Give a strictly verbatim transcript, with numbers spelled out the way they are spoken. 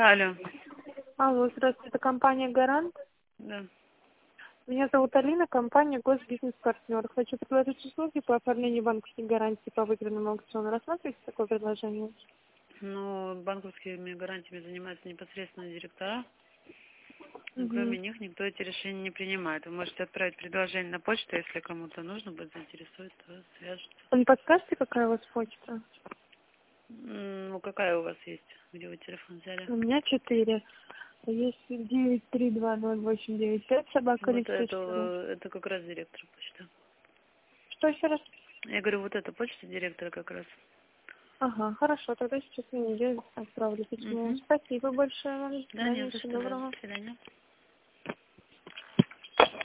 Алло. Алло, здравствуйте, это компания «Гарант». Да. Меня зовут Алина, компания «Госбизнес-партнер». Хочу предложить услуги по оформлению банковских гарантий по выигранному аукциону. Рассматриваете такое предложение? Ну, банковскими гарантиями занимаются непосредственно директора. Но Угу. кроме них никто эти решения не принимает. Вы можете отправить предложение на почту, если кому-то нужно будет заинтересовать, то свяжется. Вы не подскажете, какая у вас почта? М, Ну, какая у вас есть? Где вы телефон взяли? У меня четыре. Есть девять три два ноль восемь девять пять собака Вот Алексей это, четырнадцать. э, это как раз директор почты. Что еще раз? Я говорю, вот эта почта директора как раз. Ага, хорошо, тогда сейчас я отправлю письмо. Угу. Спасибо большое вам. До Да, не свидания, за всего что, да. доброго. До свидания.